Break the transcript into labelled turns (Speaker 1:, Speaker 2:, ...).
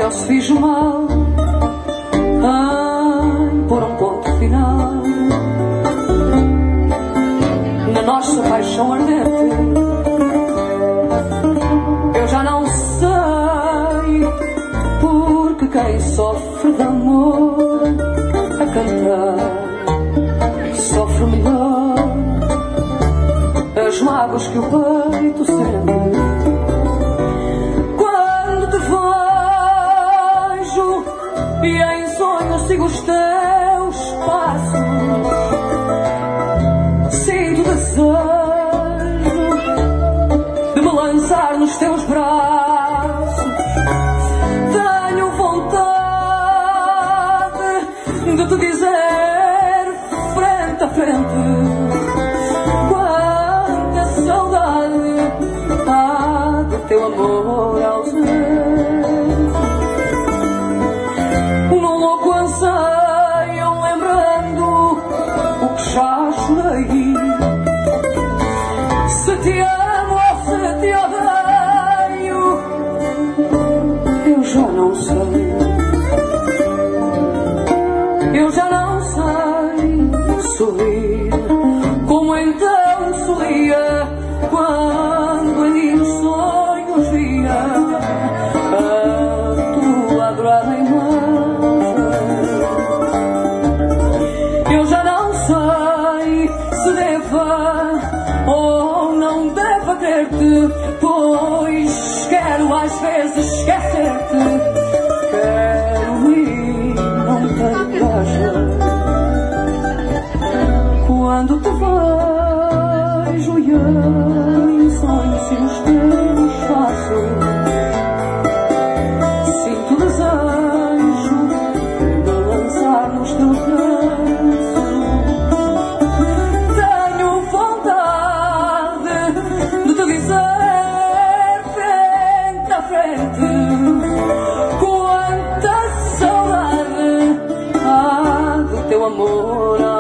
Speaker 1: eu se fiz mal em pôr um ponto final na nossa paixão ardente. Eu já não sei, porque quem sofre de amor a cantar sofre melhor as mágoas que o peito sente. Quando te vejo e em sonhos sigo os teus passos, sinto desejo de me lançar nos teus braços. Tenho vontade de te dizer frente a frente quanta saudade há do teu amor ausente. Num louco anseio, lembrando o que já chorei. Se te amo ou se te odeio, eu já não sei. Eu já não sei sorrir como então sorria quando em nos sonhos via a tua adorada imagem. Eu já não sei se deva ou não deva ter-te, pois quero às vezes esquecer-te. Quero ir, não tenho coragem. Quando te vejo e em sonhos e nos teus passos, sinto desejo de lançar nos teus braços. Tenho vontade de te dizer frente a frente quanta saudade há do teu amor.